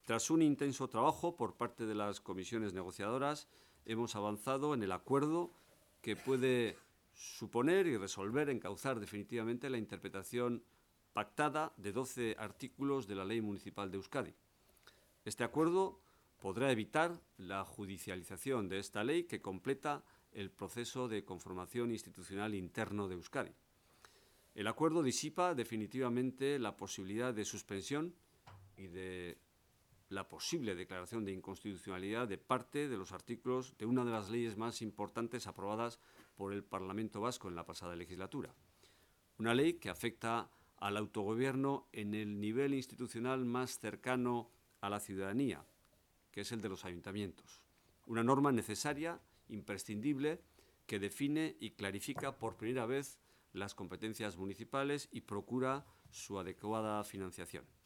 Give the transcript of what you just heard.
Tras un intenso trabajo por parte de las comisiones negociadoras, hemos avanzado en el acuerdo que puede suponer y resolver, encauzar definitivamente la interpretación pactada de 12 artículos de la Ley Municipal de Euskadi. Este acuerdo podrá evitar la judicialización de esta ley que completa el proceso de conformación institucional interno de Euskadi. El acuerdo disipa definitivamente la posibilidad de suspensión y de la posible declaración de inconstitucionalidad de parte de los artículos de una de las leyes más importantes aprobadas por el Parlamento Vasco en la pasada legislatura. Una ley que afecta al autogobierno en el nivel institucional más cercano a la ciudadanía, que es el de los ayuntamientos. Una norma necesaria, imprescindible, que define y clarifica por primera vez las competencias municipales y procura su adecuada financiación.